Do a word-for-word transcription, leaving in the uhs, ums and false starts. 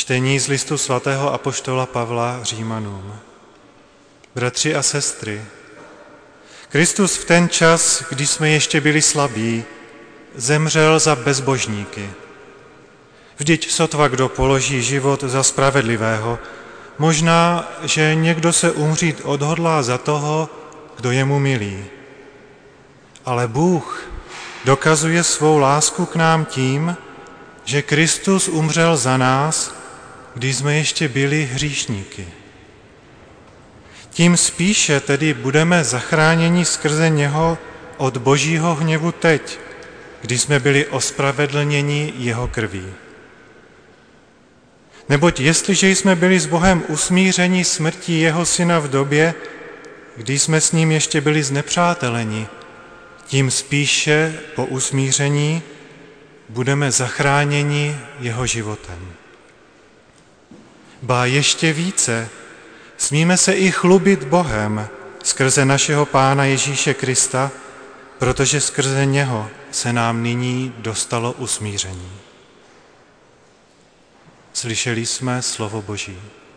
Čtení z listu svatého apoštola Pavla Římanům. Bratři a sestry, Kristus v ten čas, kdy jsme ještě byli slabí, zemřel za bezbožníky. Vždyť sotva kdo položí život za spravedlivého, možná, že někdo se umřít odhodlá za toho, kdo je mu milý. Ale Bůh dokazuje svou lásku k nám tím, že Kristus umřel za nás, když jsme ještě byli hříšníky. Tím spíše tedy budeme zachráněni skrze něho od božího hněvu teď, když jsme byli ospravedlněni jeho krví. Neboť jestliže jsme byli s Bohem usmířeni smrtí jeho syna v době, kdy jsme s ním ještě byli znepřáteleni, tím spíše po usmíření budeme zachráněni jeho životem. Ba ještě více, smíme se i chlubit Bohem skrze našeho Pána Ježíše Krista, protože skrze něho se nám nyní dostalo usmíření. Slyšeli jsme slovo Boží.